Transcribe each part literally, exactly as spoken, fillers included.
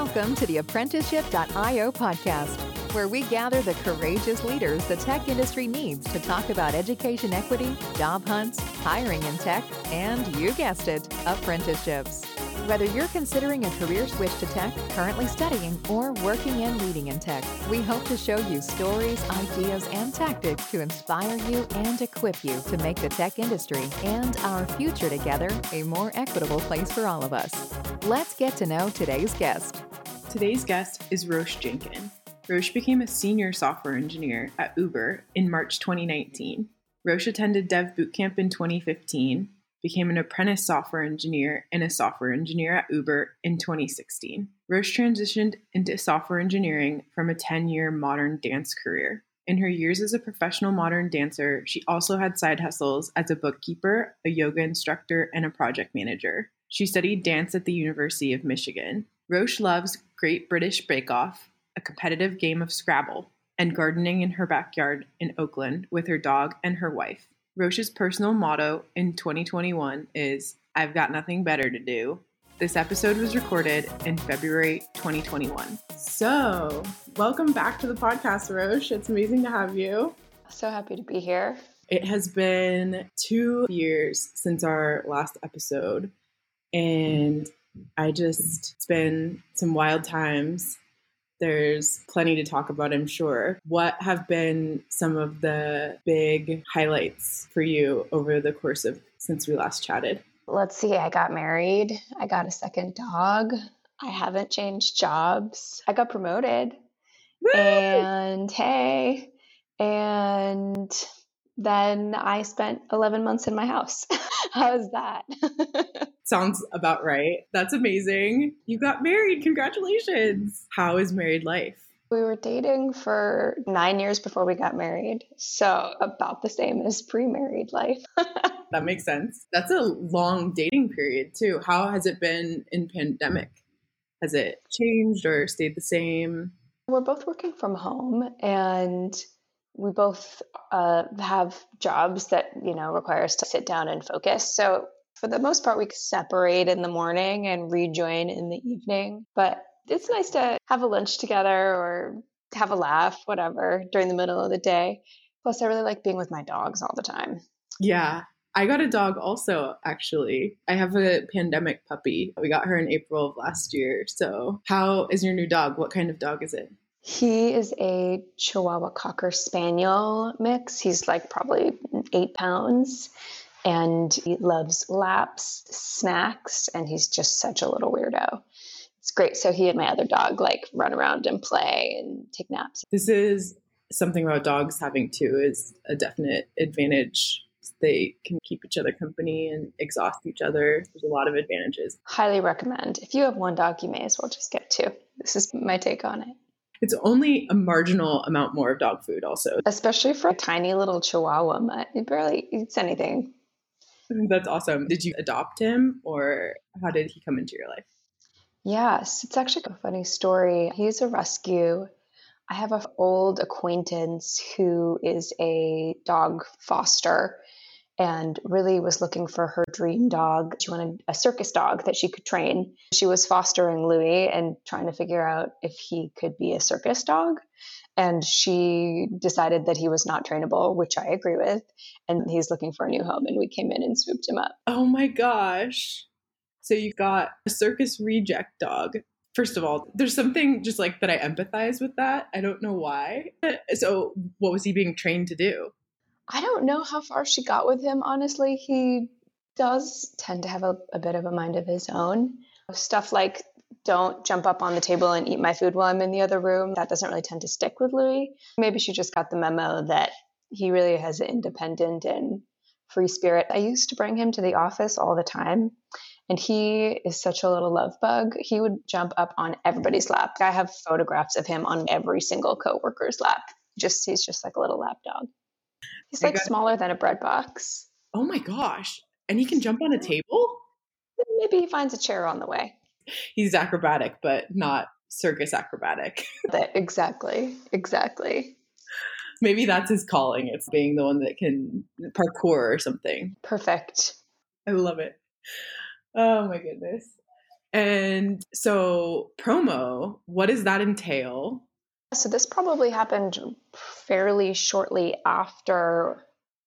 Welcome to the apprenticeship dot io podcast, where we gather the courageous leaders the tech industry needs to talk about education equity, job hunts, hiring in tech, and you guessed it, apprenticeships. Whether you're considering a career switch to tech, currently studying, or working and leading in tech, we hope to show you stories, ideas, and tactics to inspire you and equip you to make the tech industry and our future together a more equitable place for all of us. Let's get to know today's guest. Today's guest is Roche Jenkin. Roche became a senior software engineer at Uber in March twenty nineteen. Roche attended Dev Bootcamp in twenty fifteen, became an apprentice software engineer and a software engineer at Uber in twenty sixteen. Roche transitioned into software engineering from a ten-year modern dance career. In her years as a professional modern dancer, she also had side hustles as a bookkeeper, a yoga instructor, and a project manager. She studied dance at the University of Michigan. Roche loves Great British Bake Off, a competitive game of Scrabble, and gardening in her backyard in Oakland with her dog and her wife. Roche's personal motto in twenty twenty-one is, "I've got nothing better to do." This episode was recorded in February twenty twenty-one. So, welcome back to the podcast, Roche. It's amazing to have you. So happy to be here. It has been two years since our last episode, and I just, it's been some wild times. There's plenty to talk about, I'm sure. What have been some of the big highlights for you over the course of since we last chatted? Let's see, I got married. I got a second dog. I haven't changed jobs. I got promoted. Woo! And hey, and then I spent eleven months in my house. How's that? Sounds about right. That's amazing. You got married. Congratulations. How is married life? We were dating for nine years before we got married. So about the same as pre-married life. That makes sense. That's a long dating period too. How has it been in pandemic? Has it changed or stayed the same? We're both working from home, and we both uh, have jobs that, you know, require us to sit down and focus. So for the most part, we separate in the morning and rejoin in the evening. But it's nice to have a lunch together or have a laugh, whatever, during the middle of the day. Plus, I really like being with my dogs all the time. Yeah. I got a dog also, actually. I have a pandemic puppy. We got her in April of last year. So how is your new dog? What kind of dog is it? He is a Chihuahua Cocker Spaniel mix. He's like probably eight pounds. And he loves laps, snacks, and he's just such a little weirdo. It's great. So he and my other dog like run around and play and take naps. This is something about dogs having two is a definite advantage. They can keep each other company and exhaust each other. There's a lot of advantages. Highly recommend. If you have one dog, you may as well just get two. This is my take on it. It's only a marginal amount more of dog food also. Especially for a tiny little Chihuahua mutt. He barely eats anything. That's awesome. Did you adopt him, or how did he come into your life? Yes, it's actually a funny story. He's a rescue. I have an old acquaintance who is a dog foster and really was looking for her dream dog. She wanted a circus dog that she could train. She was fostering Louis and trying to figure out if he could be a circus dog. And she decided that he was not trainable, which I agree with. And he's looking for a new home. And we came in and swooped him up. Oh my gosh. So you got a circus reject dog. First of all, there's something just like that I empathize with that. I don't know why. So what was he being trained to do? I don't know how far she got with him, honestly. He does tend to have a, a bit of a mind of his own. Stuff like, don't jump up on the table and eat my food while I'm in the other room. That doesn't really tend to stick with Louis. Maybe she just got the memo that he really has an independent and free spirit. I used to bring him to the office all the time, and he is such a little love bug. He would jump up on everybody's lap. I have photographs of him on every single coworker's lap. Just he's just like a little lap dog. He's like smaller than a bread box. Oh my gosh. And he can jump on a table? Maybe he finds a chair on the way. He's acrobatic, but not circus acrobatic. That, exactly. Exactly. Maybe that's his calling. It's being the one that can parkour or something. Perfect. I love it. Oh my goodness. And so promo, what does that entail? So this probably happened fairly shortly after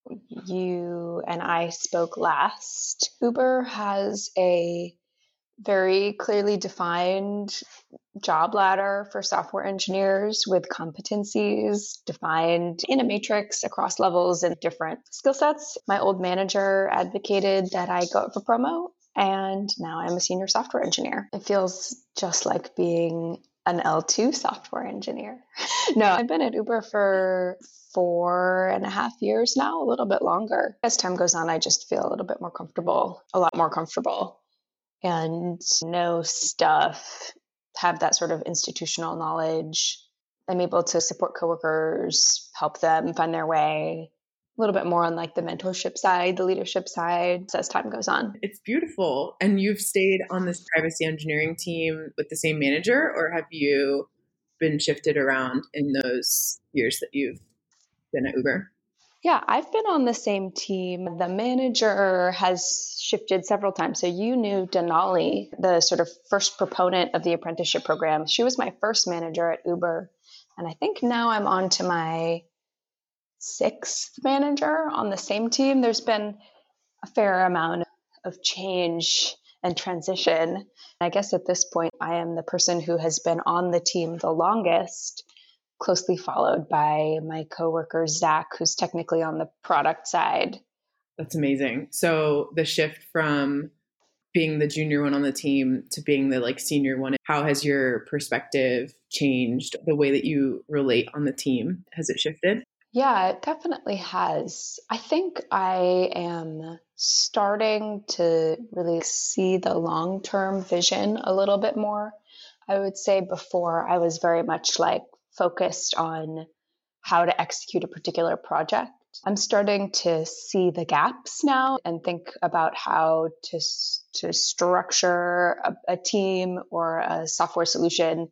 you and I spoke last. Uber has a very clearly defined job ladder for software engineers with competencies defined in a matrix across levels and different skill sets. My old manager advocated that I go for promo, and now I'm a senior software engineer. It feels just like being an L two software engineer. No, I've been at Uber for four and a half years now, a little bit longer. As time goes on, I just feel a little bit more comfortable, a lot more comfortable, and know stuff, have that sort of institutional knowledge. I'm able to support coworkers, help them find their way, a little bit more on like the mentorship side, the leadership side as time goes on. It's beautiful. And you've stayed on this privacy engineering team with the same manager, or have you been shifted around in those years that you've been at Uber? Yeah, I've been on the same team. The manager has shifted several times. So you knew Denali, the sort of first proponent of the apprenticeship program. She was my first manager at Uber. And I think now I'm on to my sixth manager on the same team. There's been a fair amount of change and transition. I guess at this point, I am the person who has been on the team the longest, closely followed by my coworker, Zach, who's technically on the product side. That's amazing. So the shift from being the junior one on the team to being the like senior one, how has your perspective changed? The way that you relate on the team, has it shifted? Yeah, it definitely has. I think I am starting to really see the long-term vision a little bit more. I would say before I was very much like focused on how to execute a particular project. I'm starting to see the gaps now and think about how to to structure a, a team or a software solution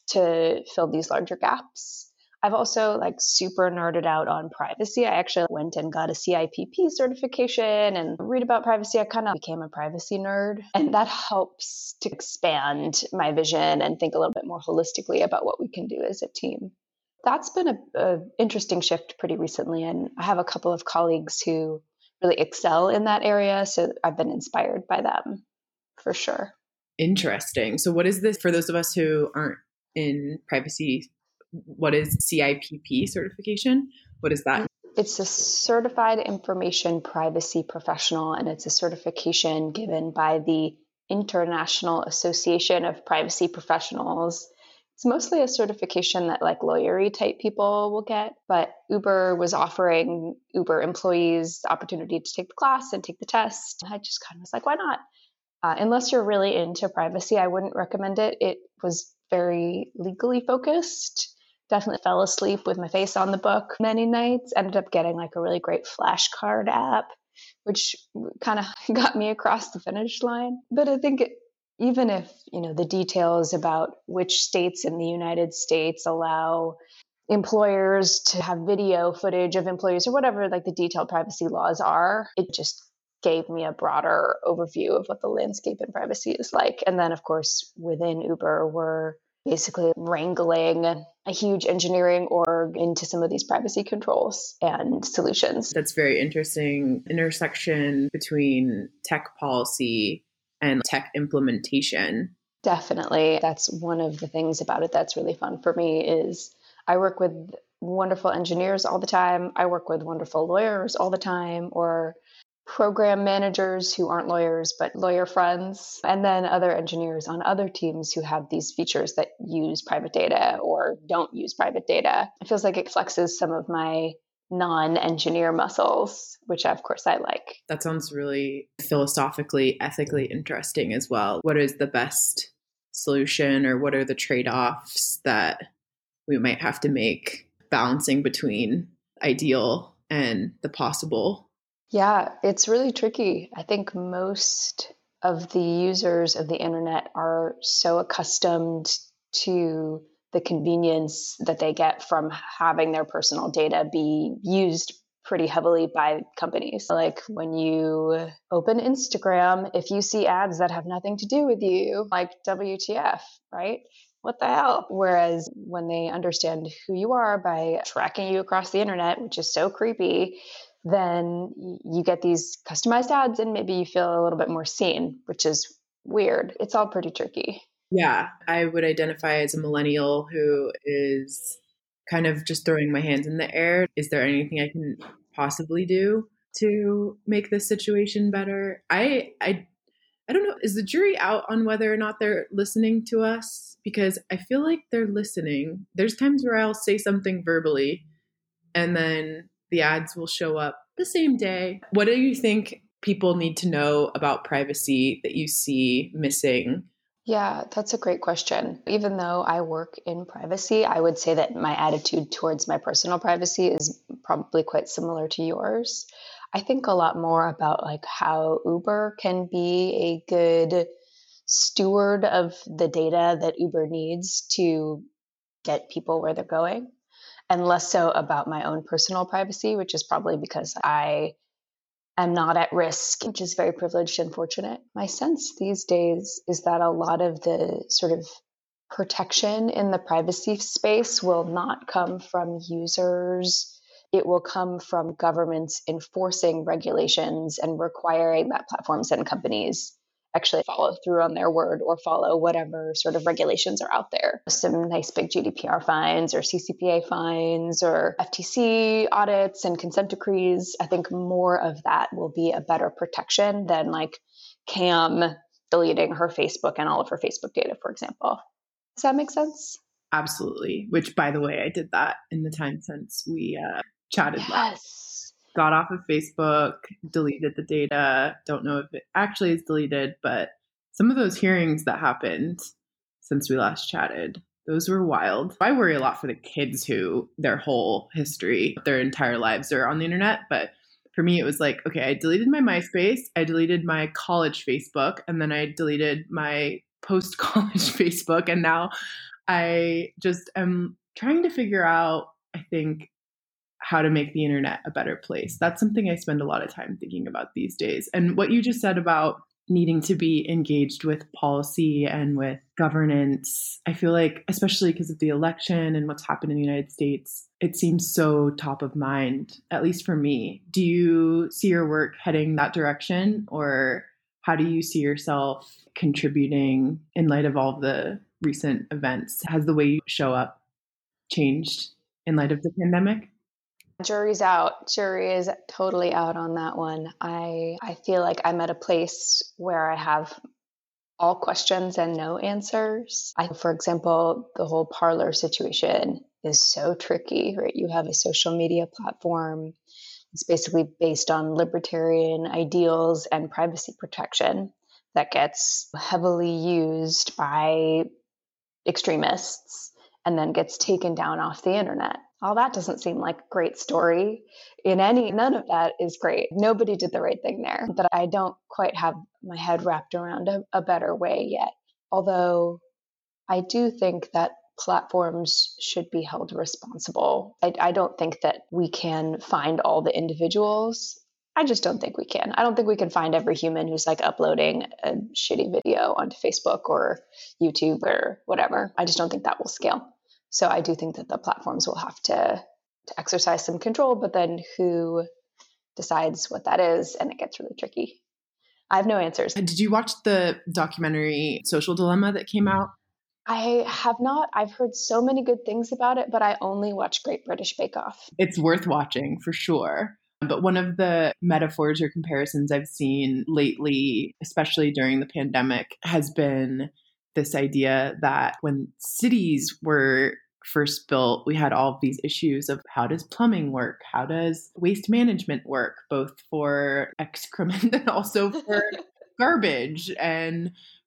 to fill these larger gaps. I've also like super nerded out on privacy. I actually went and got a C I P P certification and read about privacy. I kind of became a privacy nerd, and that helps to expand my vision and think a little bit more holistically about what we can do as a team. That's been a, a interesting shift pretty recently, and I have a couple of colleagues who really excel in that area, so I've been inspired by them for sure. Interesting. So what is this for those of us who aren't in privacy? What is C I P P certification? What is that? It's a Certified Information Privacy Professional, and it's a certification given by the International Association of Privacy Professionals. It's mostly a certification that like lawyery type people will get, but Uber was offering Uber employees the opportunity to take the class and take the test. I just kind of was like, why not? Uh, unless you're really into privacy, I wouldn't recommend it. It was very legally focused. Definitely fell asleep with my face on the book many nights. Ended up getting like a really great flashcard app, which kind of got me across the finish line. But I think it, even if, you know, the details about which states in the United States allow employers to have video footage of employees or whatever, like the detailed privacy laws are, it just gave me a broader overview of what the landscape in privacy is like. And then, of course, within Uber, we're basically wrangling a huge engineering org into some of these privacy controls and solutions. That's very interesting intersection between tech policy and tech implementation. Definitely. That's one of the things about it that's really fun for me is I work with wonderful engineers all the time. I work with wonderful lawyers all the time, or program managers who aren't lawyers, but lawyer friends, and then other engineers on other teams who have these features that use private data or don't use private data. It feels like it flexes some of my non-engineer muscles, which of course I like. That sounds really philosophically, ethically interesting as well. What is the best solution, or what are the trade-offs that we might have to make balancing between ideal and the possible? Yeah, it's really tricky. I think most of the users of the internet are so accustomed to the convenience that they get from having their personal data be used pretty heavily by companies. Like when you open Instagram, if you see ads that have nothing to do with you, like W T F, right? What the hell? Whereas when they understand who you are by tracking you across the internet, which is so creepy, then you get these customized ads and maybe you feel a little bit more seen, which is weird. It's all pretty tricky. Yeah, I would identify as a millennial who is kind of just throwing my hands in the air. Is there anything I can possibly do to make this situation better? I I I don't know. Is the jury out on whether or not they're listening to us? Because I feel like they're listening. There's times where I'll say something verbally and then the ads will show up the same day. What do you think people need to know about privacy that you see missing? Yeah, that's a great question. Even though I work in privacy, I would say that my attitude towards my personal privacy is probably quite similar to yours. I think a lot more about like how Uber can be a good steward of the data that Uber needs to get people where they're going, and less so about my own personal privacy, which is probably because I am not at risk, which is very privileged and fortunate. My sense these days is that a lot of the sort of protection in the privacy space will not come from users. It will come from governments enforcing regulations and requiring that platforms and companies actually follow through on their word or follow whatever sort of regulations are out there. Some nice big G D P R fines or C C P A fines or F T C audits and consent decrees. I think more of that will be a better protection than like Cam deleting her Facebook and all of her Facebook data, for example. Does that make sense? Absolutely. Which, by the way, I did that in the time since we uh, chatted Yes. last. Got off of Facebook, deleted the data. Don't know if it actually is deleted, but some of those hearings that happened since we last chatted, those were wild. I worry a lot for the kids who their whole history, their entire lives are on the internet. But for me, it was like, okay, I deleted my MySpace, I deleted my college Facebook, and then I deleted my post-college Facebook. And now I just am trying to figure out, I think, how to make the internet a better place. That's something I spend a lot of time thinking about these days. And what you just said about needing to be engaged with policy and with governance, I feel like, especially because of the election and what's happened in the United States, it seems so top of mind, at least for me. Do you see your work heading that direction, or how do you see yourself contributing in light of all of the recent events? Has the way you show up changed in light of the pandemic? Jury's out. Jury is totally out on that one. I I feel like I'm at a place where I have all questions and no answers. I, for example, the whole Parler situation is so tricky, right? You have a social media platform. It's basically based on libertarian ideals and privacy protection that gets heavily used by extremists and then gets taken down off the internet. All that doesn't seem like a great story in any, none of that is great. Nobody did the right thing there, but I don't quite have my head wrapped around a, a better way yet. Although I do think that platforms should be held responsible. I, I don't think that we can find all the individuals. I just don't think we can. I don't think we can find every human who's like uploading a shitty video onto Facebook or YouTube or whatever. I just don't think that will scale. So I do think that the platforms will have to, to exercise some control, but then who decides what that is? And it gets really tricky. I have no answers. Did you watch the documentary Social Dilemma that came out? I have not. I've heard so many good things about it, but I only watch Great British Bake Off. It's worth watching for sure. But one of the metaphors or comparisons I've seen lately, especially during the pandemic, has been this idea that when cities were first built, we had all of these issues of how does plumbing work? How does waste management work, both for excrement and also for garbage, and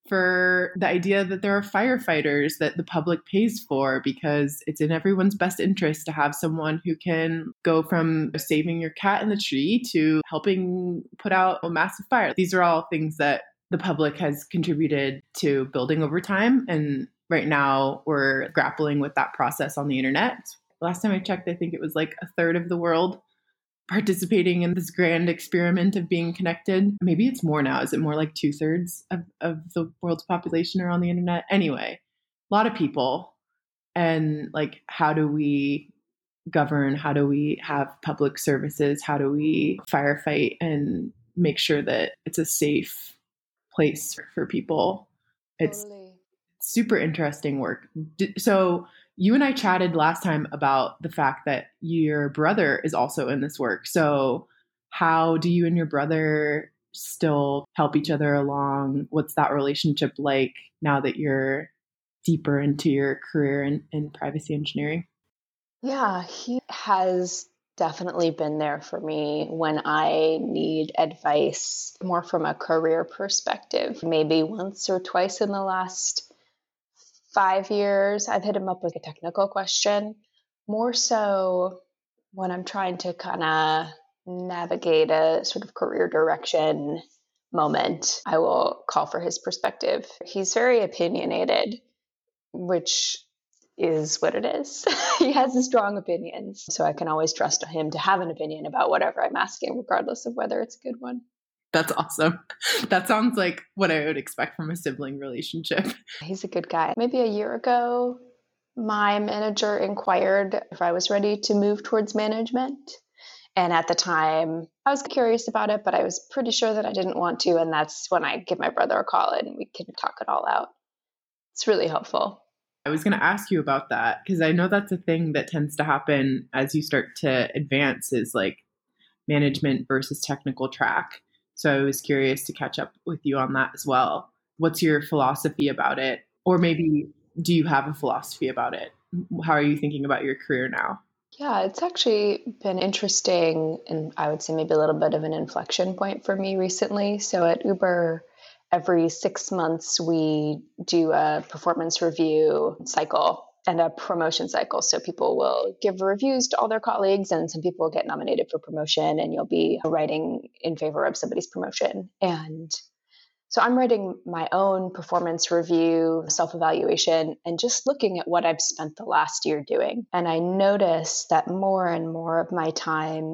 for the idea that there are firefighters that the public pays for because it's in everyone's best interest to have someone who can go from saving your cat in the tree to helping put out a massive fire. These are all things that the public has contributed to building over time. And right now we're grappling with that process on the internet. Last time I checked, I think it was like a third of the world participating in this grand experiment of being connected. Maybe it's more now. Is it more like two thirds of, of the world's population are on the internet? Anyway, a lot of people. And like, how do we govern? How do we have public services? How do we firefight and make sure that it's a safe place for people? It's Totally. super interesting work. So you and I chatted last time about the fact that your brother is also in this work. So how do you and your brother still help each other along? What's that relationship like now that you're deeper into your career in, in privacy engineering? Yeah, he has definitely been there for me when I need advice more from a career perspective. Maybe once or twice in the last five years, I've hit him up with a technical question. More so when I'm trying to kind of navigate a sort of career direction moment, I will call for his perspective. He's very opinionated, which is what it is. He has strong opinions, so I can always trust him to have an opinion about whatever I'm asking, regardless of whether it's a good one. That's awesome. That sounds like what I would expect from a sibling relationship. He's a good guy. Maybe a year ago, my manager inquired if I was ready to move towards management. And at the time, I was curious about it, but I was pretty sure that I didn't want to. And that's when I give my brother a call and we can talk it all out. It's really helpful. I was going to ask you about that because I know that's a thing that tends to happen as you start to advance is like management versus technical track. So I was curious to catch up with you on that as well. What's your philosophy about it? Or maybe do you have a philosophy about it? How are you thinking about your career now? Yeah, it's actually been interesting, and I would say maybe a little bit of an inflection point for me recently. So at Uber, every six months, we do a performance review cycle and a promotion cycle. So people will give reviews to all their colleagues and some people will get nominated for promotion and you'll be writing in favor of somebody's promotion. And so I'm writing my own performance review, self-evaluation, and just looking at what I've spent the last year doing. And I notice that more and more of my time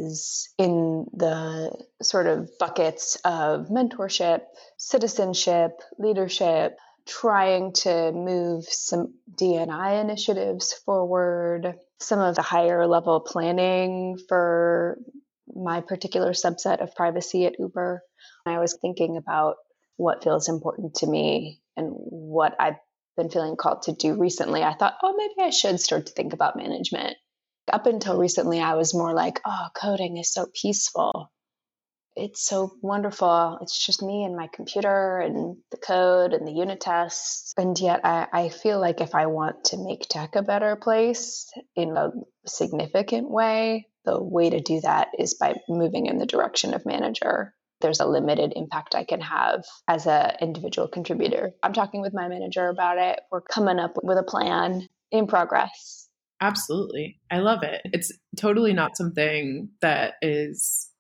is in the sort of buckets of mentorship, citizenship, leadership, trying to move some D and I initiatives forward, some of the higher level planning for my particular subset of privacy at Uber. I was thinking about what feels important to me and what I've been feeling called to do recently. I thought, oh, maybe I should start to think about management. Up until recently, I was more like, oh, coding is so peaceful. It's so wonderful. It's just me and my computer and the code and the unit tests. And yet I, I feel like if I want to make tech a better place in a significant way, the way to do that is by moving in the direction of manager. There's a limited impact I can have as an individual contributor. I'm talking with my manager about it. We're coming up with a plan in progress. Absolutely. I love it. It's totally not something that is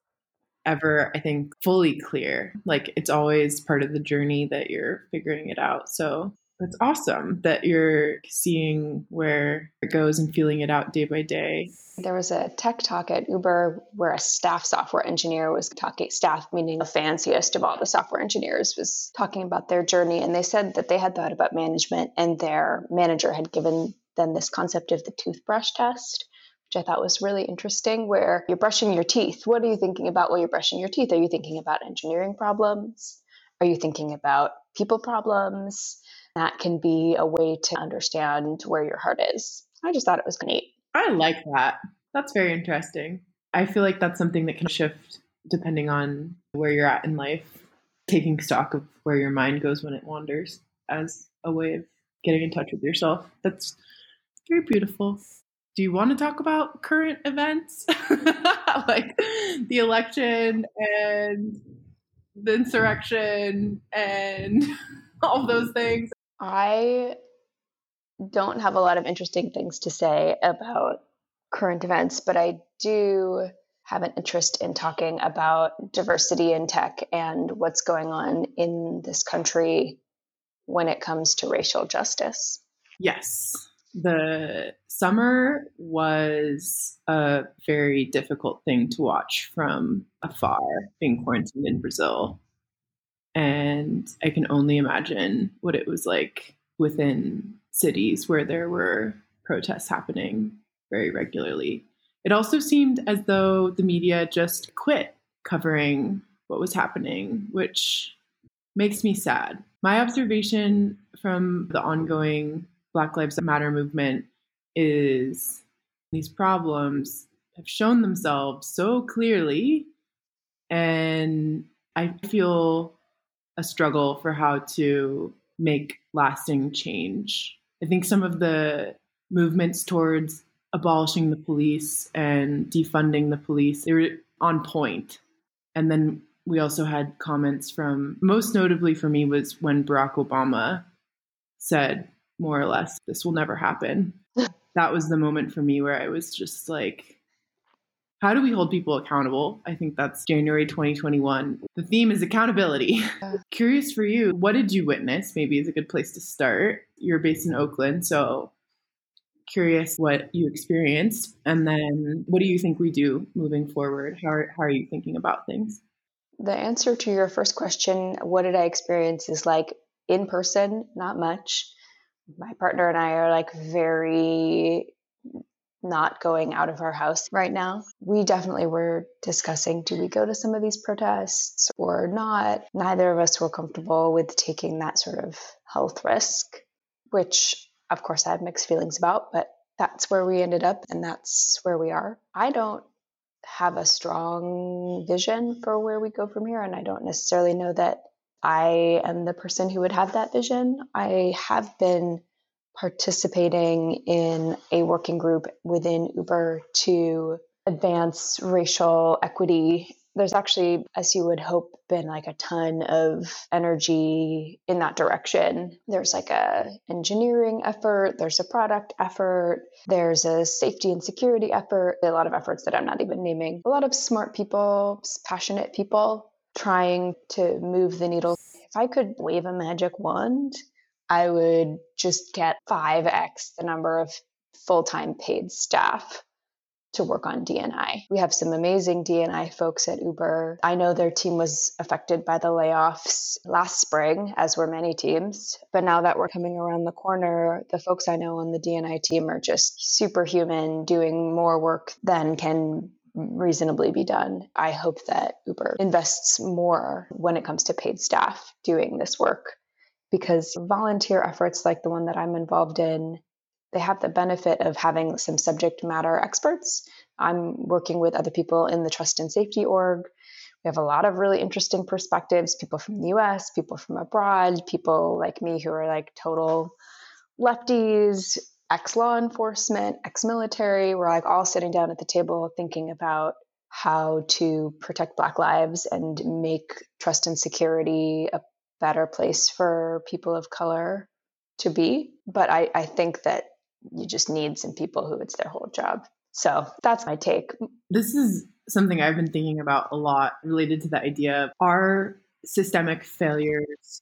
ever, I think, fully clear. Like it's always part of the journey that you're figuring it out. So it's awesome that you're seeing where it goes and feeling it out day by day. There was a tech talk at Uber where a staff software engineer was talking, staff meaning the fanciest of all the software engineers, was talking about their journey. And they said that they had thought about management and their manager had given them this concept of the toothbrush test, which I thought was really interesting, where you're brushing your teeth. What are you thinking about while you're brushing your teeth? Are you thinking about engineering problems? Are you thinking about people problems? That can be a way to understand where your heart is. I just thought it was neat. I like that. That's very interesting. I feel like that's something that can shift depending on where you're at in life, taking stock of where your mind goes when it wanders as a way of getting in touch with yourself. That's very beautiful. Do you want to talk about current events? Like the election and the insurrection and all those things? I don't have a lot of interesting things to say about current events, but I do have an interest in talking about diversity in tech and what's going on in this country when it comes to racial justice. Yes. The summer was a very difficult thing to watch from afar, being quarantined in Brazil. And I can only imagine what it was like within cities where there were protests happening very regularly. It also seemed as though the media just quit covering what was happening, which makes me sad. My observation from the ongoing Black Lives Matter movement is these problems have shown themselves so clearly, and I feel a struggle for how to make lasting change. I think some of the movements towards abolishing the police and defunding the police, they were on point. And then we also had comments from, most notably for me was when Barack Obama said, more or less, this will never happen. That was the moment for me where I was just like, how do we hold people accountable? I think that's January twenty twenty-one. The theme is accountability. Curious for you, what did you witness? Maybe is a good place to start. You're based in Oakland, so curious what you experienced. And then what do you think we do moving forward? How are, how are you thinking about things? The answer to your first question, what did I experience, is like in person, not much. My partner and I are like very not going out of our house right now. We definitely were discussing, do we go to some of these protests or not? Neither of us were comfortable with taking that sort of health risk, which of course I have mixed feelings about, but that's where we ended up and that's where we are. I don't have a strong vision for where we go from here, and I don't necessarily know that I am the person who would have that vision. I have been participating in a working group within Uber to advance racial equity. There's actually, as you would hope, been like a ton of energy in that direction. There's like a engineering effort, there's a product effort, there's a safety and security effort, a lot of efforts that I'm not even naming. A lot of smart people, passionate people trying to move the needle. If I could wave a magic wand, I would just get five x the number of full-time paid staff to work on D and I. We have some amazing D and I folks at Uber. I know their team was affected by the layoffs last spring, as were many teams. But now that we're coming around the corner, the folks I know on the D and I team are just superhuman, doing more work than can reasonably be done. I hope that Uber invests more when it comes to paid staff doing this work, because volunteer efforts like the one that I'm involved in, they have the benefit of having some subject matter experts. I'm working with other people in the trust and safety org. We have a lot of really interesting perspectives, people from the U S, people from abroad, people like me who are like total lefties, ex-law enforcement, ex-military. We're like all sitting down at the table thinking about how to protect Black lives and make trust and security a better place for people of color to be. But I, I think that you just need some people who it's their whole job. So that's my take. This is something I've been thinking about a lot related to the idea of our systemic failures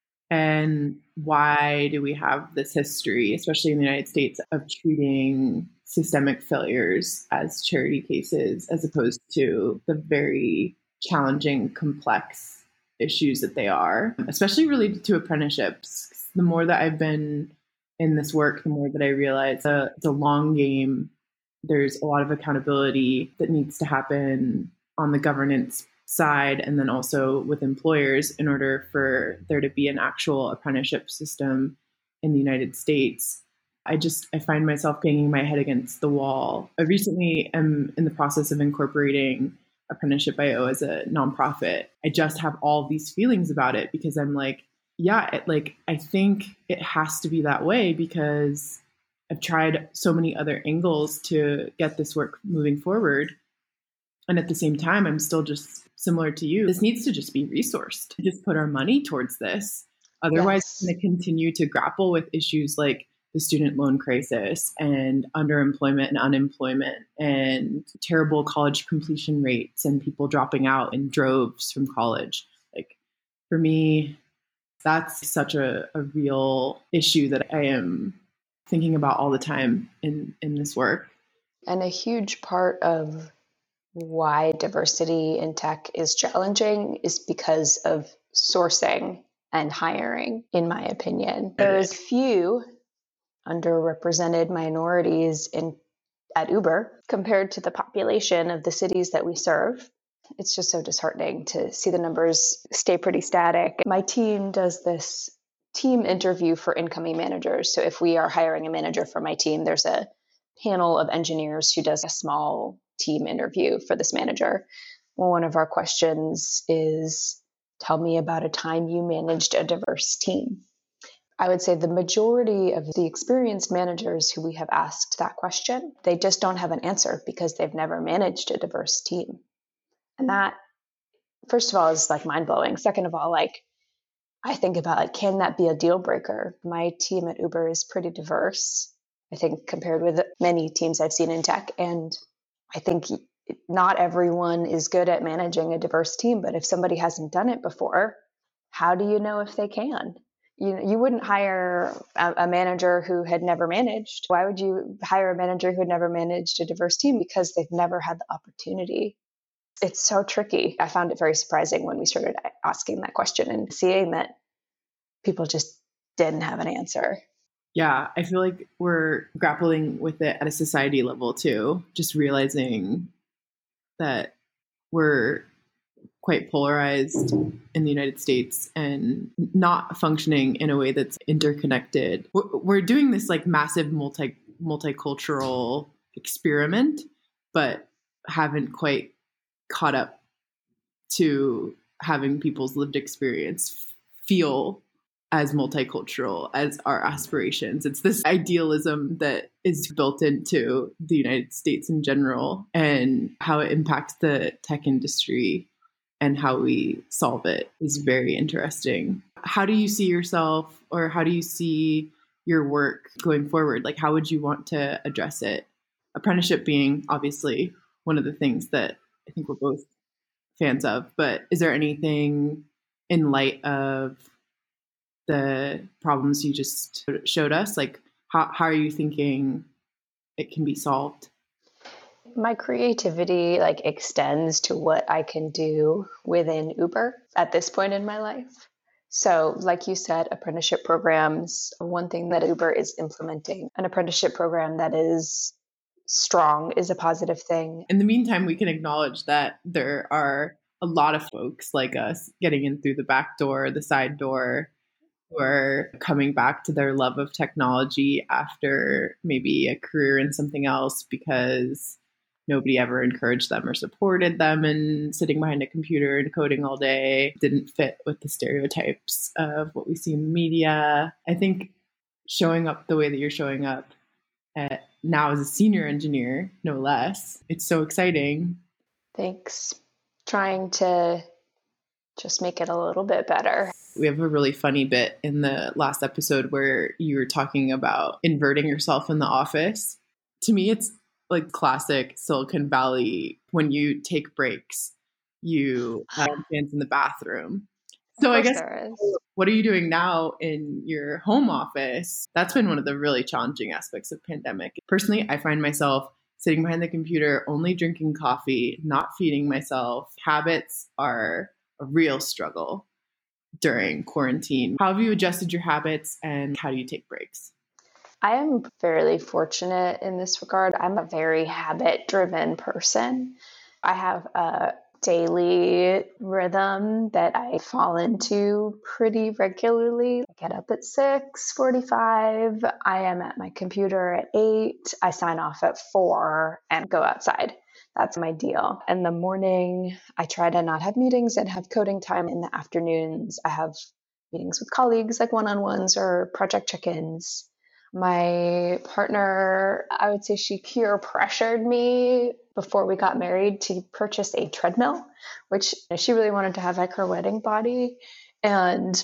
and why do we have this history, especially in the United States, of treating systemic failures as charity cases as opposed to the very challenging, complex issues that they are, especially related to apprenticeships. The more that I've been in this work, the more that I realize uh, it's a long game. There's a lot of accountability that needs to happen on the governance side and then also with employers in order for there to be an actual apprenticeship system in the United States. I just, I find myself banging my head against the wall. I recently am in the process of incorporating Apprenticeship dot I O as a nonprofit. I just have all these feelings about it because I'm like, yeah, it, like, I think it has to be that way because I've tried so many other angles to get this work moving forward. And at the same time, I'm still just similar to you. This needs to just be resourced. Just put our money towards this. Otherwise, Yes. I'm going to continue to grapple with issues like the student loan crisis and underemployment and unemployment and terrible college completion rates and people dropping out in droves from college. Like, for me, that's such a, a real issue that I am thinking about all the time in, in this work. And a huge part of why diversity in tech is challenging is because of sourcing and hiring, in my opinion. There is few underrepresented minorities in at Uber compared to the population of the cities that we serve. It's just so disheartening to see the numbers stay pretty static. My team does this team interview for incoming managers. So if we are hiring a manager for my team, there's a panel of engineers who does a small team interview for this manager. Well, one of our questions is, tell me about a time you managed a diverse team. I would say the majority of the experienced managers who we have asked that question, they just don't have an answer because they've never managed a diverse team. And that, first of all, is like mind-blowing. Second of all, like, I think about, like, can that be a deal breaker? My team at Uber is pretty diverse, I think, compared with many teams I've seen in tech. And I think not everyone is good at managing a diverse team, but if somebody hasn't done it before, how do you know if they can? You you wouldn't hire a, a manager who had never managed. Why would you hire a manager who had never managed a diverse team? Because they've never had the opportunity. It's so tricky. I found it very surprising when we started asking that question and seeing that people just didn't have an answer. Yeah, I feel like we're grappling with it at a society level too, just realizing that we're quite polarized in the United States and not functioning in a way that's interconnected. We're, we're doing this like massive multi multicultural experiment, but haven't quite caught up to having people's lived experience feel as multicultural as our aspirations. It's this idealism that is built into the United States in general and how it impacts the tech industry and how we solve it is very interesting. How do you see yourself, or how do you see your work going forward? Like, how would you want to address it? Apprenticeship being obviously one of the things that I think we're both fans of, but is there anything in light of the problems you just showed us? Like, how, how are you thinking it can be solved? My creativity like extends to what I can do within Uber at this point in my life. So like you said, apprenticeship programs, one thing that Uber is implementing, an apprenticeship program that is strong is a positive thing. In the meantime, we can acknowledge that there are a lot of folks like us getting in through the back door, the side door, who are coming back to their love of technology after maybe a career in something else because nobody ever encouraged them or supported them in sitting behind a computer and coding all day. Didn't fit with the stereotypes of what we see in the media. I think showing up the way that you're showing up at, now as a senior engineer, no less, it's so exciting. Thanks. Trying to just make it a little bit better. We have a really funny bit in the last episode where you were talking about inverting yourself in the office. To me, it's like classic Silicon Valley. When you take breaks, you have hands in the bathroom. So I guess, what are you doing now in your home office? That's been one of the really challenging aspects of pandemic. Personally, I find myself sitting behind the computer, only drinking coffee, not feeding myself. Habits are a real struggle during quarantine. How have you adjusted your habits and how do you take breaks? I am fairly fortunate in this regard. I'm a very habit-driven person. I have a daily rhythm that I fall into pretty regularly. I get up at six forty-five. I am at my computer at eight. I sign off at four and go outside. That's my deal. In the morning, I try to not have meetings and have coding time. In the afternoons, I have meetings with colleagues, like one-on-ones or project check-ins. My partner, I would say she peer pressured me before we got married to purchase a treadmill, which she really wanted to have like her wedding body. And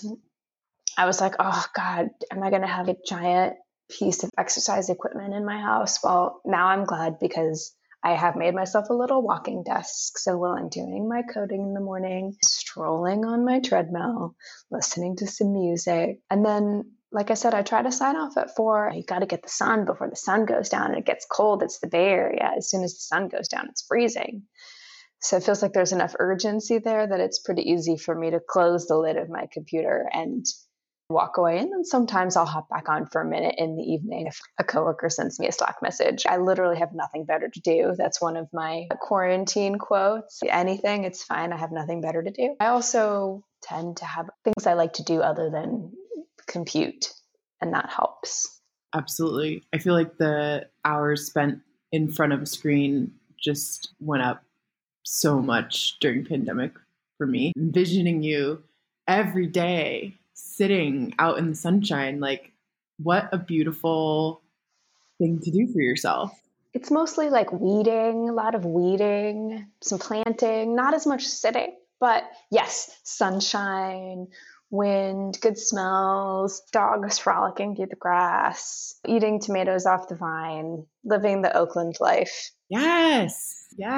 I was like, oh God, am I going to have a giant piece of exercise equipment in my house? Well, now I'm glad because I have made myself a little walking desk. So while I'm doing my coding in the morning, strolling on my treadmill, listening to some music, and then like I said, I try to sign off at four. You got to get the sun before the sun goes down and it gets cold. It's the Bay Area. As soon as the sun goes down, it's freezing. So it feels like there's enough urgency there that it's pretty easy for me to close the lid of my computer and walk away. And then sometimes I'll hop back on for a minute in the evening if a coworker sends me a Slack message. I literally have nothing better to do. That's one of my quarantine quotes. Anything, it's fine. I have nothing better to do. I also tend to have things I like to do other than compute, and that helps. Absolutely. I feel like the hours spent in front of a screen just went up so much during pandemic for me. Envisioning you every day sitting out in the sunshine, like what a beautiful thing to do for yourself. It's mostly like weeding, a lot of weeding, some planting, not as much sitting, but yes, sunshine, wind, good smells, dogs frolicking through the grass, eating tomatoes off the vine, living the Oakland life. Yes.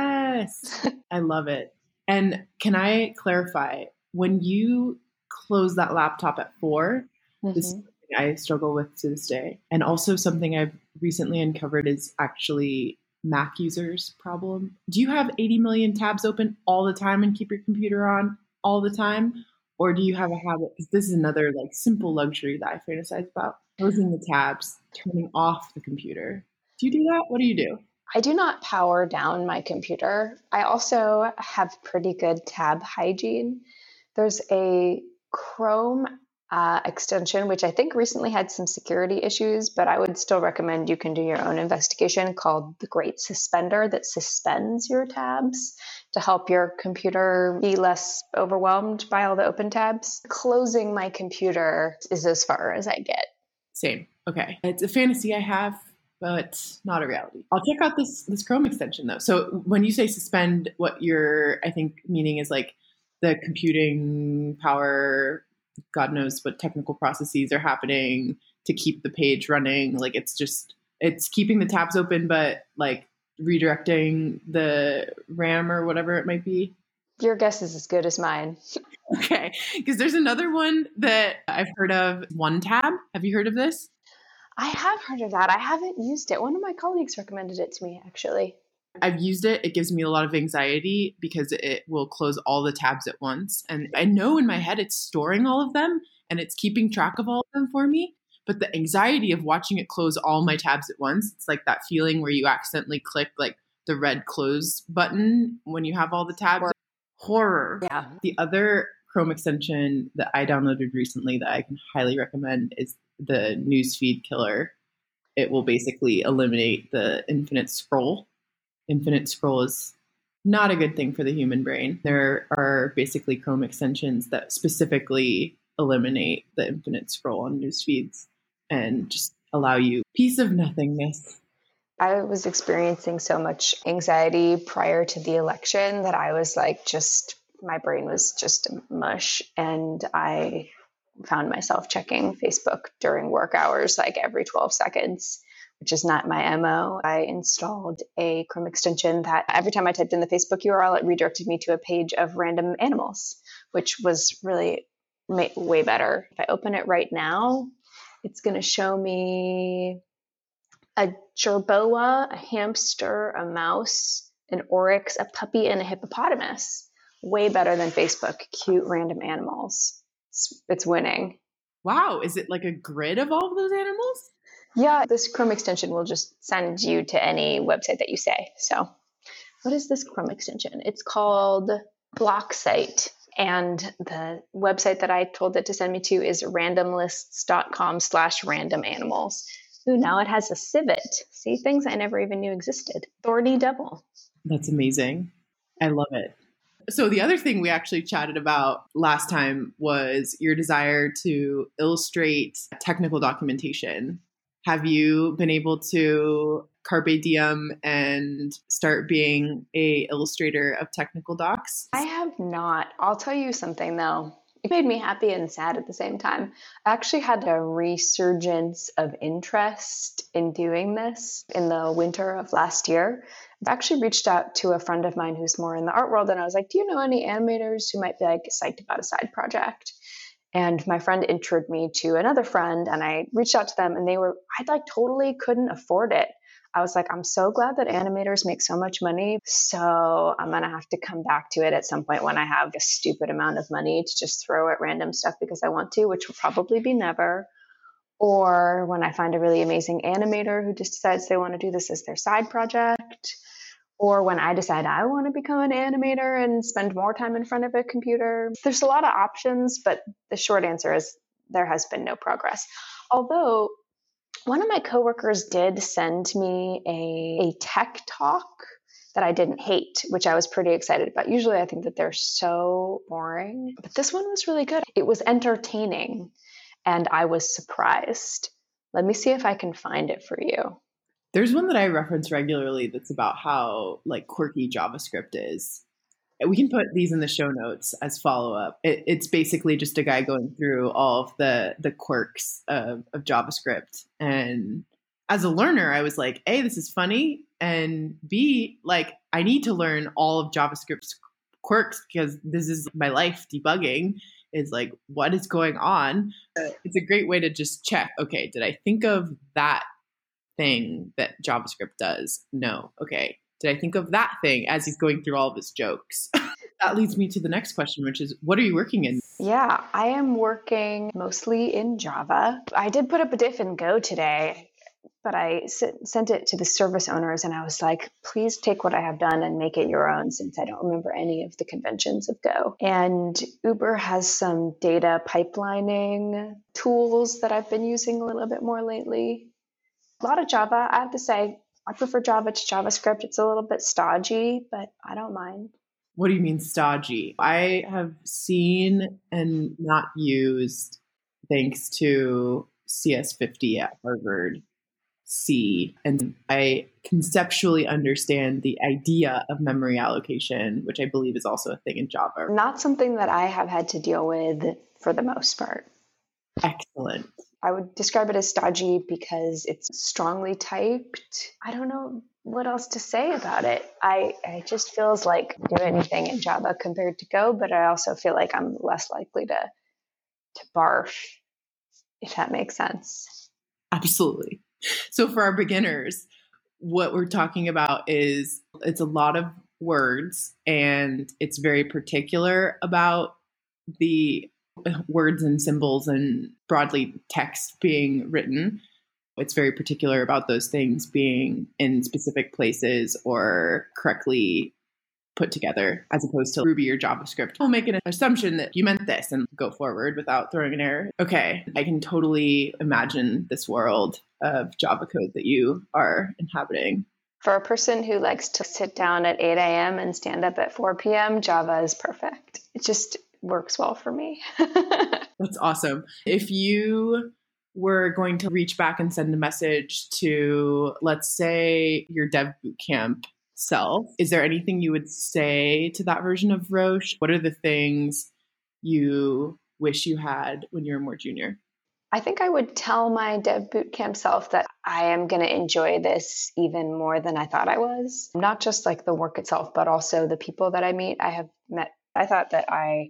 Yes. I love it. And can I clarify, when you close that laptop at four, mm-hmm. this is something I struggle with to this day. And also something I've recently uncovered is actually Mac users' problem. Do you have eighty million tabs open all the time and keep your computer on all the time? Or do you have a habit? Because this is another like simple luxury that I fantasize about. Closing the tabs, turning off the computer. Do you do that? What do you do? I do not power down my computer. I also have pretty good tab hygiene. There's a Chrome uh, extension, which I think recently had some security issues, but I would still recommend you can do your own investigation, called the Great Suspender, that suspends your tabs to help your computer be less overwhelmed by all the open tabs. Closing my computer is as far as I get. Same. Okay. It's a fantasy I have, but not a reality. I'll check out this this Chrome extension though. So when you say suspend, what you're, I think, meaning is like the computing power, God knows what technical processes are happening to keep the page running. Like it's just, it's keeping the tabs open, but like redirecting the RAM or whatever it might be. Your guess is as good as mine. Okay. Because there's another one that I've heard of, OneTab. Have you heard of this? I have heard of that. I haven't used it. One of my colleagues recommended it to me, actually. I've used it. It gives me a lot of anxiety because it will close all the tabs at once. And I know in my head it's storing all of them and it's keeping track of all of them for me. But the anxiety of watching it close all my tabs at once, it's like that feeling where you accidentally click like the red close button when you have all the tabs. Horror. Horror. Yeah. The other Chrome extension that I downloaded recently that I can highly recommend is the Newsfeed Killer. It will basically eliminate the infinite scroll. Infinite scroll is not a good thing for the human brain. There are basically Chrome extensions that specifically eliminate the infinite scroll on news feeds and just allow you peace of nothingness. I was experiencing so much anxiety prior to the election that I was like, just, my brain was just mush. And I found myself checking Facebook during work hours, like every twelve seconds, which is not my M O. I installed a Chrome extension that every time I typed in the Facebook U R L, it redirected me to a page of random animals, which was really way better. If I open it right now, it's going to show me a jerboa, a hamster, a mouse, an oryx, a puppy, and a hippopotamus. Way better than Facebook. Cute random animals. It's, it's winning. Wow. Is it like a grid of all of those animals? Yeah. This Chrome extension will just send you to any website that you say. So what is this Chrome extension? It's called BlockSite. And the website that I told it to send me to is randomlists.com slash random animals. Ooh, now it has a civet. See, things I never even knew existed. Thorny devil. That's amazing. I love it. So the other thing we actually chatted about last time was your desire to illustrate technical documentation. Have you been able to carpe diem and start being a illustrator of technical docs? I have not. I'll tell you something though. It made me happy and sad at the same time. I actually had a resurgence of interest in doing this in the winter of last year. I've actually reached out to a friend of mine who's more in the art world, and I was like, do you know any animators who might be like psyched about a side project? And my friend introduced me to another friend, and I reached out to them, and they were, I like totally couldn't afford it. I was like, I'm so glad that animators make so much money. So I'm going to have to come back to it at some point when I have a stupid amount of money to just throw at random stuff because I want to, which will probably be never. Or when I find a really amazing animator who just decides they want to do this as their side project. Or when I decide I want to become an animator and spend more time in front of a computer. There's a lot of options, but the short answer is there has been no progress. Although one of my coworkers did send me a, a tech talk that I didn't hate, which I was pretty excited about. Usually I think that they're so boring, but this one was really good. It was entertaining and I was surprised. Let me see if I can find it for you. There's one that I reference regularly that's about how like quirky JavaScript is. We can put these in the show notes as follow-up. It, it's basically just a guy going through all of the the quirks of, of JavaScript. And as a learner, I was like, A, this is funny. And B, like, I need to learn all of JavaScript's quirks because this is my life. Debugging is like, what is going on? It's a great way to just check, okay, did I think of that thing that JavaScript does? No. Okay. Did I think of that thing as he's going through all of his jokes? That leads me to the next question, which is, what are you working in? Yeah, I am working mostly in Java. I did put up a diff in Go today, but I s- sent it to the service owners and I was like, please take what I have done and make it your own since I don't remember any of the conventions of Go. And Uber has some data pipelining tools that I've been using a little bit more lately. A lot of Java, I have to say. I prefer Java to JavaScript. It's a little bit stodgy, but I don't mind. What do you mean stodgy? I have seen and not used, thanks to C S fifty at Harvard, C. And I conceptually understand the idea of memory allocation, which I believe is also a thing in Java. Not something that I have had to deal with for the most part. Excellent. I would describe it as stodgy because it's strongly typed. I don't know what else to say about it. I it just feels like do anything in Java compared to Go, but I also feel like I'm less likely to to barf, if that makes sense. Absolutely. So for our beginners, what we're talking about is it's a lot of words and it's very particular about the words and symbols and broadly text being written. It's very particular about those things being in specific places or correctly put together, as opposed to Ruby or JavaScript. We'll make an assumption that you meant this and go forward without throwing an error. Okay, I can totally imagine this world of Java code that you are inhabiting. For a person who likes to sit down at eight a.m. and stand up at four p.m., Java is perfect. It just works well for me. That's awesome. If you were going to reach back and send a message to, let's say, your Dev Bootcamp self, is there anything you would say to that version of Roche? What are the things you wish you had when you were more junior? I think I would tell my Dev Bootcamp self that I am going to enjoy this even more than I thought I was. Not just like the work itself, but also the people that I meet. I have met, I thought that I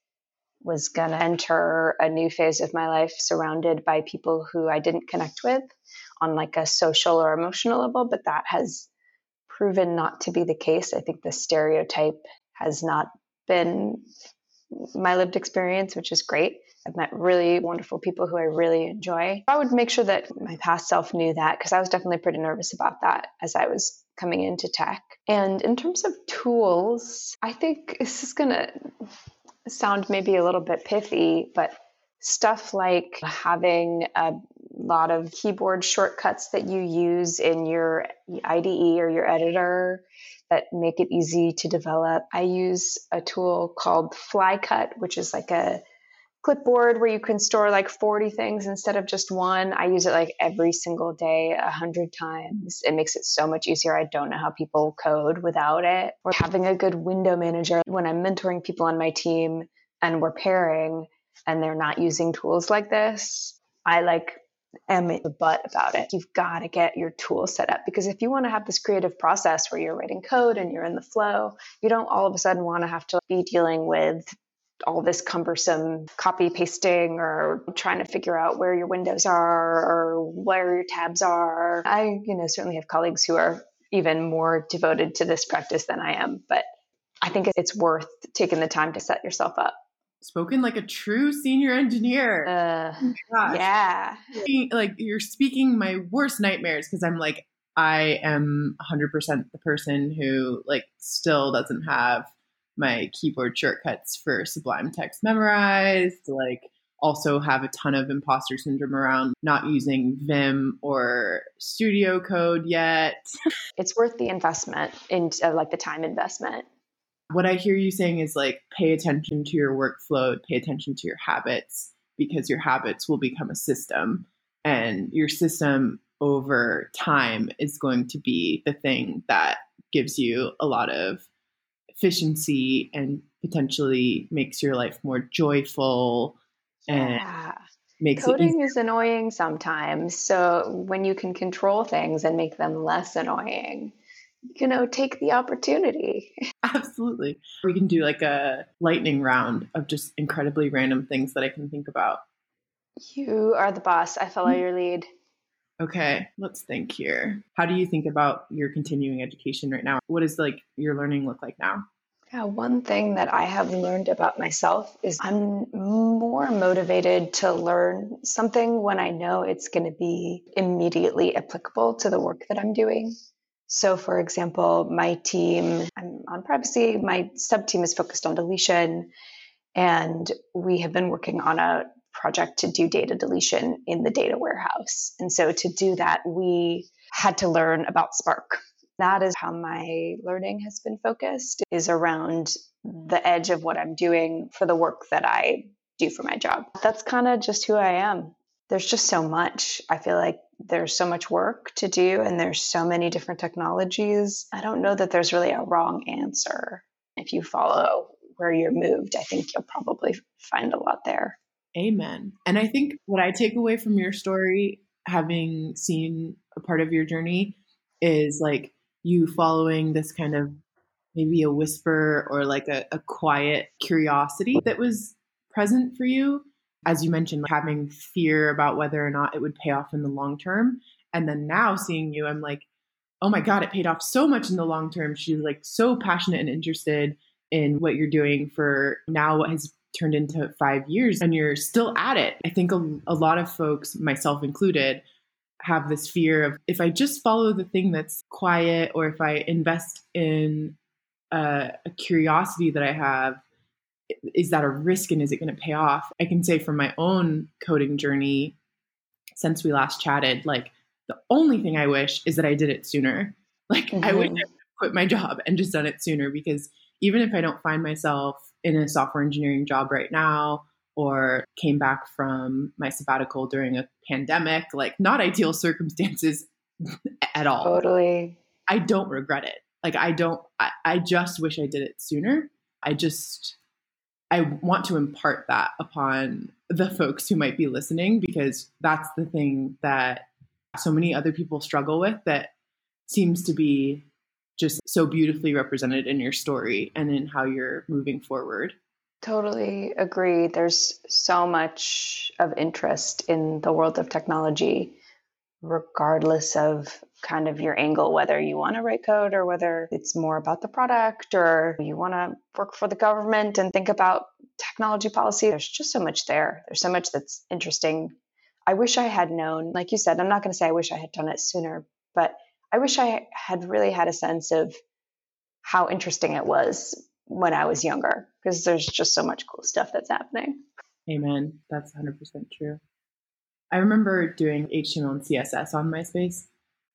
was going to enter a new phase of my life surrounded by people who I didn't connect with on like a social or emotional level, but that has proven not to be the case. I think the stereotype has not been my lived experience, which is great. I've met really wonderful people who I really enjoy. I would make sure that my past self knew that because I was definitely pretty nervous about that as I was coming into tech. And in terms of tools, I think this is going to sound maybe a little bit pithy, but stuff like having a lot of keyboard shortcuts that you use in your I D E or your editor that make it easy to develop. I use a tool called Flycut, which is like a clipboard where you can store like forty things instead of just one. I use it like every single day, a hundred times. It makes it so much easier. I don't know how people code without it. Or having a good window manager. When I'm mentoring people on my team and we're pairing and they're not using tools like this, I like am in the butt about it. You've got to get your tool set up because if you want to have this creative process where you're writing code and you're in the flow, you don't all of a sudden want to have to be dealing with all this cumbersome copy pasting or trying to figure out where your windows are or where your tabs are. I, you know, certainly have colleagues who are even more devoted to this practice than I am, but I think it's worth taking the time to set yourself up. Spoken like a true senior engineer. Uh, oh my gosh. Yeah. Like you're speaking my worst nightmares because I'm like, I am one hundred percent the person who like still doesn't have my keyboard shortcuts for Sublime Text memorized, like also have a ton of imposter syndrome around not using Vim or Studio Code yet. It's worth the investment in uh, like the time investment. What I hear you saying is like, pay attention to your workflow, pay attention to your habits, because your habits will become a system, and your system over time is going to be the thing that gives you a lot of efficiency and potentially makes your life more joyful. And yeah. makes Coding it is annoying sometimes. So when you can control things and make them less annoying, you know, take the opportunity. Absolutely. We can do like a lightning round of just incredibly random things that I can think about. You are the boss. I follow your lead. Okay, let's think here. How do you think about your continuing education right now? What does like your learning look like now? Yeah, one thing that I have learned about myself is I'm more motivated to learn something when I know it's going to be immediately applicable to the work that I'm doing. So for example, my team, I'm on privacy, my sub-team is focused on deletion, and we have been working on a project to do data deletion in the data warehouse. And so to do that, we had to learn about Spark. That is how my learning has been focused, is around the edge of what I'm doing for the work that I do for my job. That's kind of just who I am. There's just so much. I feel like there's so much work to do and there's so many different technologies. I don't know that there's really a wrong answer. If you follow where you're moved, I think you'll probably find a lot there. Amen. And I think what I take away from your story, having seen a part of your journey, is like you following this kind of maybe a whisper or like a, a quiet curiosity that was present for you. As you mentioned, having fear about whether or not it would pay off in the long term. And then now seeing you, I'm like, oh my God, it paid off so much in the long term. She's like so passionate and interested in what you're doing for now what has turned into five years and you're still at it. I think a, a lot of folks, myself included, have this fear of if I just follow the thing that's quiet or if I invest in a, a curiosity that I have, is that a risk and is it going to pay off? I can say from my own coding journey, since we last chatted, like the only thing I wish is that I did it sooner. Like mm-hmm. I wish I quit my job and just done it sooner, because even if I don't find myself in a software engineering job right now or came back from my sabbatical during a pandemic, like not ideal circumstances at all. Totally. I don't regret it. Like I don't, I, I just wish I did it sooner. I just, I want to impart that upon the folks who might be listening, because that's the thing that so many other people struggle with that seems to be just so beautifully represented in your story and in how you're moving forward. Totally agree. There's so much of interest in the world of technology, regardless of kind of your angle, whether you want to write code or whether it's more about the product or you want to work for the government and think about technology policy. There's just so much there. There's so much that's interesting. I wish I had known, like you said, I'm not going to say I wish I had done it sooner, but I wish I had really had a sense of how interesting it was when I was younger, because there's just so much cool stuff that's happening. Amen. That's one hundred percent true. I remember doing H T M L and C S S on MySpace,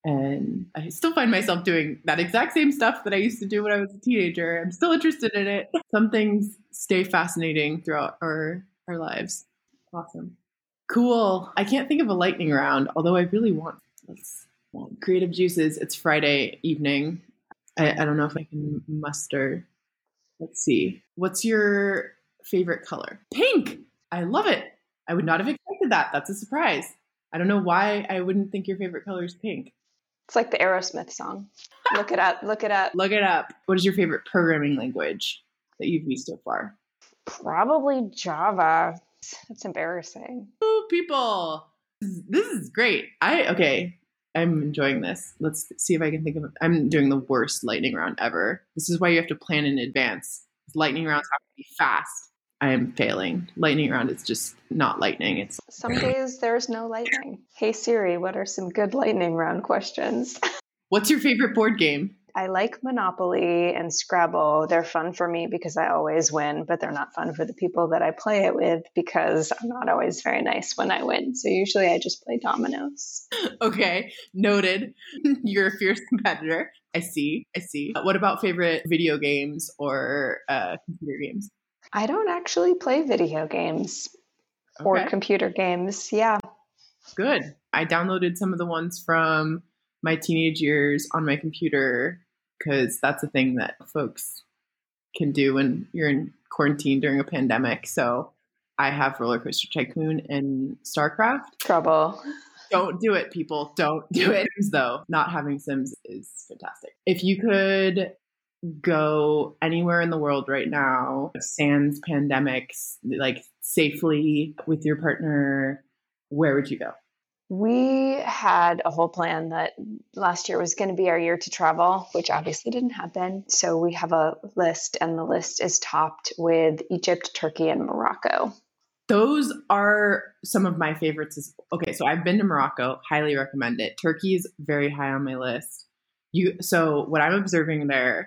and I still find myself doing that exact same stuff that I used to do when I was a teenager. I'm still interested in it. Some things stay fascinating throughout our, our lives. Awesome. Cool. I can't think of a lightning round, although I really want. Let's Creative Juices. It's Friday evening. I, I don't know if I can muster. Let's see. What's your favorite color? Pink. I love it. I would not have expected that. That's a surprise. I don't know why I wouldn't think your favorite color is pink. It's like the Aerosmith song. Look it up. Look it up. Look it up. What is your favorite programming language that you've used so far? Probably Java. That's embarrassing. Ooh, people. This is great. I, okay. I'm enjoying this. Let's see if I can think of it. I'm doing the worst lightning round ever. This is why you have to plan in advance. Lightning rounds have to be fast. I am failing. Lightning round is just not lightning. It's some days there's no lightning. Hey Siri, what are some good lightning round questions? What's your favorite board game? I like Monopoly and Scrabble. They're fun for me because I always win, but they're not fun for the people that I play it with because I'm not always very nice when I win. So usually I just play dominoes. Okay, noted. You're a fierce competitor. I see. I see. What about favorite video games or uh, computer games? I don't actually play video games okay. or computer games. Yeah. Good. I downloaded some of the ones from my teenage years on my computer because that's a thing that folks can do when you're in quarantine during a pandemic. So I have Roller Coaster Tycoon and StarCraft. Trouble. Don't do it, people. Don't do it. Though not having Sims is fantastic. If you could go anywhere in the world right now, sans pandemics, like safely with your partner, where would you go? We had a whole plan that last year was going to be our year to travel, which obviously didn't happen. So we have a list, and the list is topped with Egypt, Turkey, and Morocco. Those are some of my favorites. Okay, so I've been to Morocco, highly recommend it. Turkey is very high on my list. You, so what I'm observing there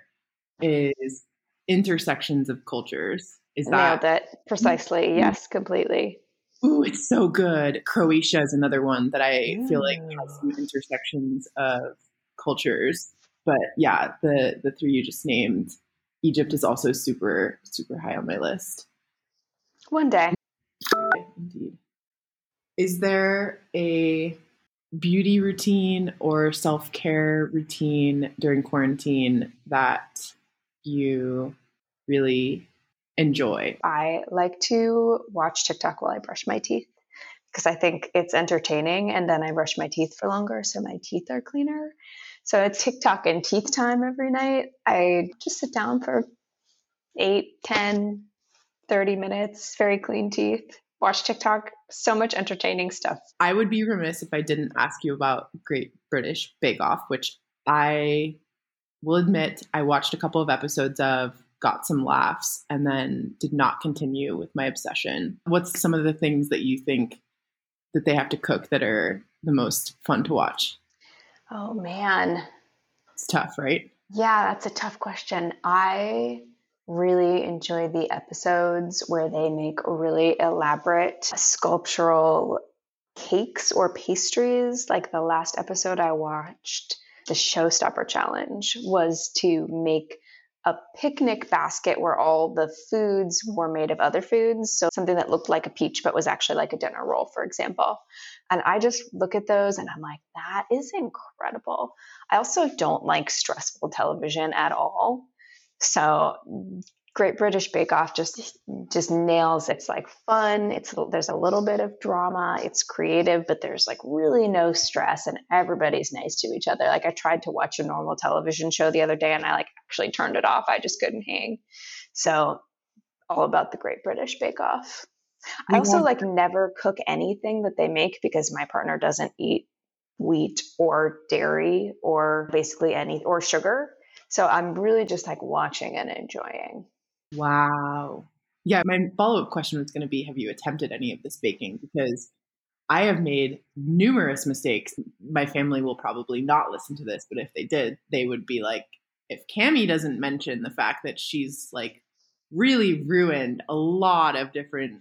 is intersections of cultures. Is that nailed it precisely? Yes, completely. Ooh, it's so good. Croatia is another one that I Ooh. feel like has some intersections of cultures. But yeah, the the three you just named, Egypt is also super, super high on my list. One day. Indeed. Is there a beauty routine or self-care routine during quarantine that you really enjoy? I like to watch TikTok while I brush my teeth because I think it's entertaining, and then I brush my teeth for longer so my teeth are cleaner. So it's TikTok and teeth time every night. I just sit down for eight, ten, thirty minutes, very clean teeth, watch TikTok, so much entertaining stuff. I would be remiss if I didn't ask you about Great British Bake Off, which I will admit I watched a couple of episodes of, got some laughs, and then did not continue with my obsession. What's some of the things that you think that they have to cook that are the most fun to watch? Oh, man. It's tough, right? Yeah, that's a tough question. I really enjoy the episodes where they make really elaborate sculptural cakes or pastries. Like the last episode I watched, the Showstopper Challenge, was to make a picnic basket where all the foods were made of other foods. So something that looked like a peach, but was actually like a dinner roll, for example. And I just look at those and I'm like, that is incredible. I also don't like stressful television at all. So Great British Bake Off just just nails. It's like fun. It's there's a little bit of drama. It's creative, but there's like really no stress, and everybody's nice to each other. Like I tried to watch a normal television show the other day, and I like actually turned it off. I just couldn't hang. So all about the Great British Bake Off. I also like never cook anything that they make because my partner doesn't eat wheat or dairy or basically any or sugar. So I'm really just like watching and enjoying. Wow. Yeah, my follow-up question was going to be, have you attempted any of this baking? Because I have made numerous mistakes. My family will probably not listen to this, but if they did, they would be like, if Cammie doesn't mention the fact that she's like really ruined a lot of different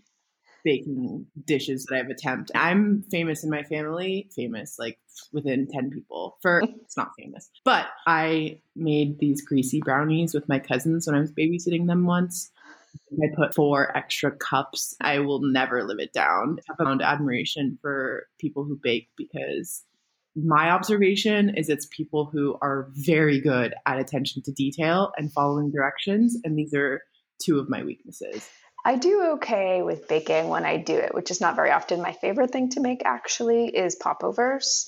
baking dishes that I've attempted. I'm famous in my family, famous like within ten people for, it's not famous, but I made these greasy brownies with my cousins when I was babysitting them once. I put four extra cups. I will never live it down. I found admiration for people who bake because my observation is it's people who are very good at attention to detail and following directions. And these are two of my weaknesses. I do okay with baking when I do it, which is not very often. My favorite thing to make actually is popovers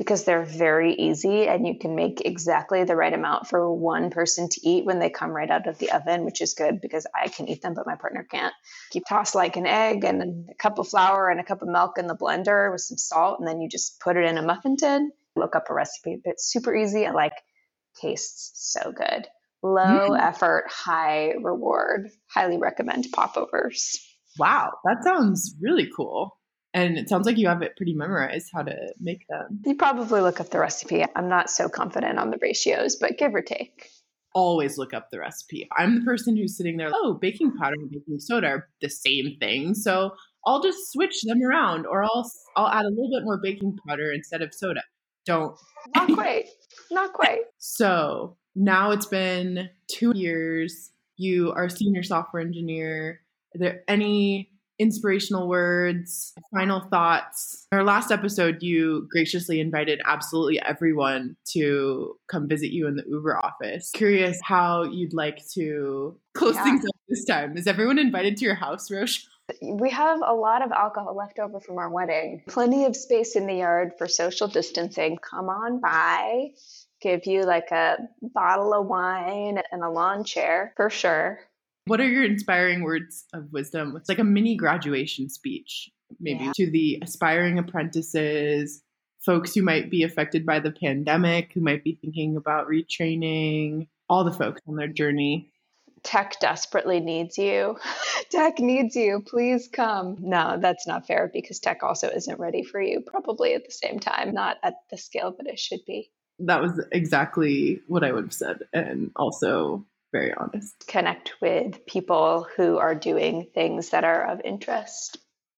because they're very easy and you can make exactly the right amount for one person to eat when they come right out of the oven, which is good because I can eat them, but my partner can't. You toss like an egg and a cup of flour and a cup of milk in the blender with some salt, and then you just put it in a muffin tin. Look up a recipe. It's super easy and like tastes so good. Low mm. effort, high reward. Highly recommend popovers. Wow, that sounds really cool. And it sounds like you have it pretty memorized how to make them. You probably look up the recipe. I'm not so confident on the ratios, but give or take. Always look up the recipe. I'm the person who's sitting there, oh, baking powder and baking soda are the same thing. So I'll just switch them around, or I'll, I'll add a little bit more baking powder instead of soda. Don't. Not quite. Not quite. So now it's been two years. You are a senior software engineer. Are there any inspirational words, final thoughts? In our last episode, you graciously invited absolutely everyone to come visit you in the Uber office. Curious how you'd like to close yeah. things up this time. Is everyone invited to your house, Roche? We have a lot of alcohol left over from our wedding. Plenty of space in the yard for social distancing. Come on by. Give you like a bottle of wine and a lawn chair for sure. What are your inspiring words of wisdom? It's like a mini graduation speech, maybe yeah. to the aspiring apprentices, folks who might be affected by the pandemic, who might be thinking about retraining, all the folks on their journey. Tech desperately needs you. Tech needs you. Please come. No, that's not fair because tech also isn't ready for you, probably at the same time, not at the scale that it should be. That was exactly what I would have said. And also very honest. Connect with people who are doing things that are of interest,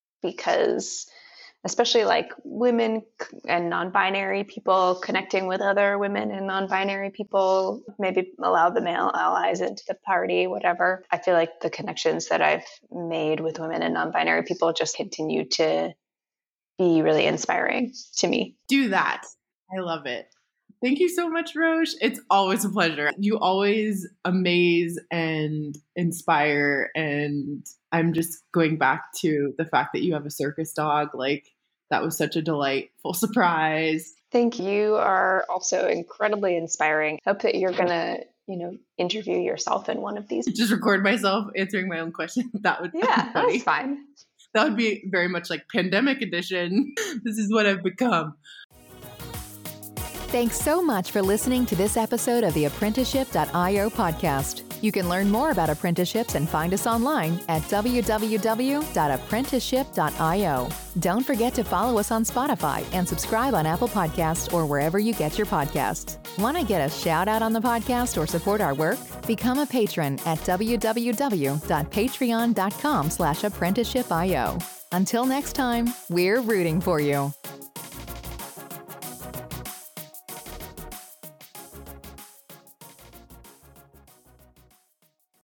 because especially like women and non-binary people connecting with other women and non-binary people, maybe allow the male allies into the party, whatever. I feel like the connections that I've made with women and non-binary people just continue to be really inspiring to me. Do that. I love it. Thank you so much, Roche. It's always a pleasure. You always amaze and inspire. And I'm just going back to the fact that you have a circus dog. Like, that was such a delightful surprise. Thank you. You are also incredibly inspiring. Hope that you're going to, you know, interview yourself in one of these. Just record myself answering my own question. That would yeah, be funny. That's fine. That would be very much like pandemic edition. This is what I've become. Thanks so much for listening to this episode of the apprenticeship dot io podcast. You can learn more about apprenticeships and find us online at w w w dot apprenticeship dot io. Don't forget to follow us on Spotify and subscribe on Apple Podcasts or wherever you get your podcasts. Want to get a shout out on the podcast or support our work? Become a patron at w w w dot patreon dot com slash apprenticeship dot io. Until next time, we're rooting for you.